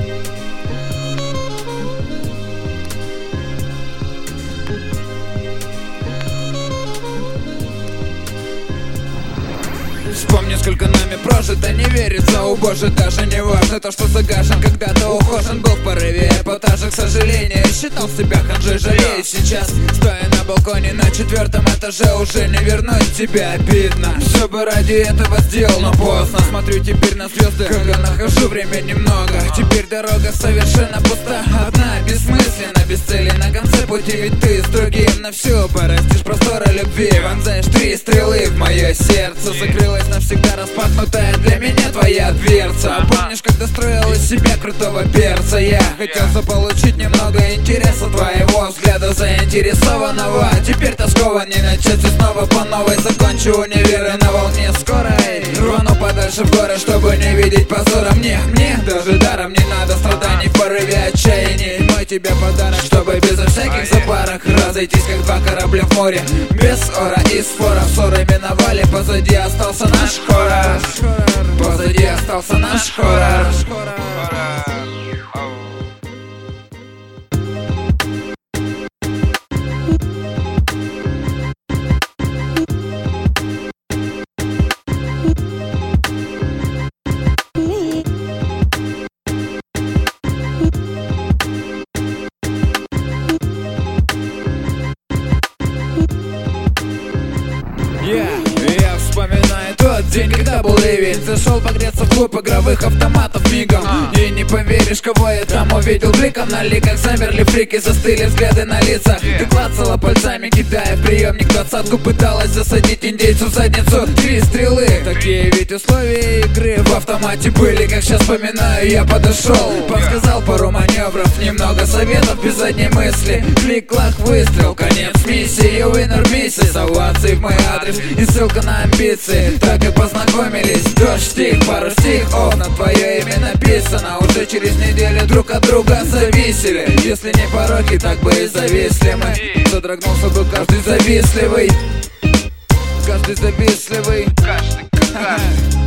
Вспомни, сколько нами прожито, не верится, о боже, даже не важно то, что загашен, когда-то ухожен. Был в порыве эпатажа, к сожалению, считал себя ханжой, жалею сейчас. Стоя на балконе на 4-м этаже, уже не вернуть тебя, обидно. Все бы ради этого сделал, но поздно. Смотрю теперь на звезды, когда нахожу времени много. Теперь дорога совершенно пуста, одна, бессмысленно, без цели на конце пути. Ведь ты с другим на всю порастишь просторы любви. Вонзаешь 3 стрелы в мое сердце, закрылась навсегда распахнутая для меня твоя дверца. Помнишь, когда строил из себя крутого перца? Я хотел заполучить немного интереса твоего взгляда заинтересованного. Теперь тоскован, не начать и снова по новой. Закончу универ и на волне скорой рвану подальше в горы, чтобы не видеть позора. Мне даже даром не надо страданий в порыве отчаяния. Мой тебе подарок, чтобы безо всяких запарок разойтись, как 2 корабля в море. Без ора и споров, ссоры миновали, позади остался наш хоррор. Позади остался наш хоррор. Я вспоминаю тот день, когда был ливень. Зашел погреться в клуб игровых автоматов мигом. И не поверишь, кого я там увидел. Бликом на ликах замерли фрики, застыли взгляды на лицах. Ты клацала пальцами, кидая в приемник 20-ку. Пыталась засадить индейцу в задницу 3 стрелы. Такие ведь условия игры в автомате были. Как сейчас вспоминаю, я подошел, подсказал пару маневров, немного советов без задней мысли. Клик-клак, выстрел, конец миссии. Winner миссис, овации в мой адрес и ссылка на амбиции. Так и познакомились, дождь, стих, пару стихов. На твое имя написано, уже через неделю друг от друга зависели. Если не пороки, так бы и зависли мы. Содрогнулся бы каждый завистливый. Каждый завистливый. Каждый.